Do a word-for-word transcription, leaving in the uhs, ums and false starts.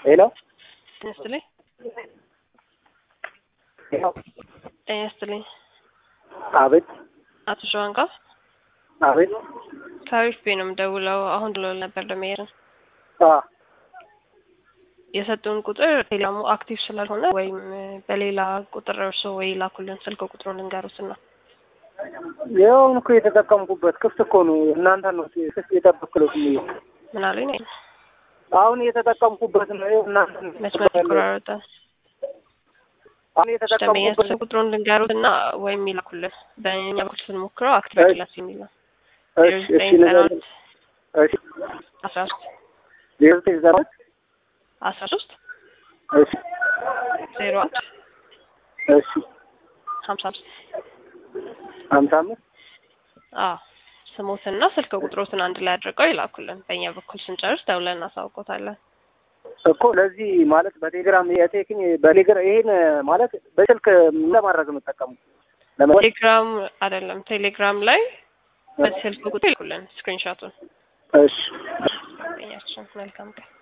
ሄሎ ተነስተልኝ ሄሎ ተነስተልኝ አቤት አቶ ሸዋንጋ አቤት ታሪፍ ነው ደውለው አሁን ደውለው ነበር ለመሄድ አ የሰጡን ቁጥር ቴሌግራሙ አክቲቭ ስላልሆነ ወይም በሌላ ቁጥር እርሶ ወይ ላኩልን ስልክ ቁጥሩን ልንገሩትና ያው እኮ የተጠቀምኩበት ክፍት እኮ ነው እናንተ ነው ክፍት የጠበቅኩት ነው ምን አለኝ አሁን የተጠቀምኩበት ነው እናንተ መስመር ተቆራረጠ አሁን የተጠቀምኩበት ቁጥሩን ልንገሩትና ወይም ይላኩልን በእኛ በኩል ስንሞክረው አክቲቭ ክላስ የሚል ነው እሺ እሺ ነገር እሺ አስራ ሶስት ዜሮ ዘጠኝ አስራ ሶስት እሺ ዜሮ አንድ እሺ ሀምሳ አምስት ሀምሳ አምስት አዎ ስሞትና ስልክ ቁጥሮትን አንድ ላይ አድርገው ይላኩልን በእኛ በኩል ስንጨርስ ደውለን እናሳውቆታለን እኮ ለዚህ ማለት በቴሌግራም የቴክኒ በቴሌግራም ይሄን ማለት በስልክ ለማድረግ ነው ተጠቀሙ ቴሌግራም አይደለም ቴሌግራም ላይ በስልክ ቁጥር ይልኩልን ስክሪንሾቱን እሺ እኛችን መልካም ቀን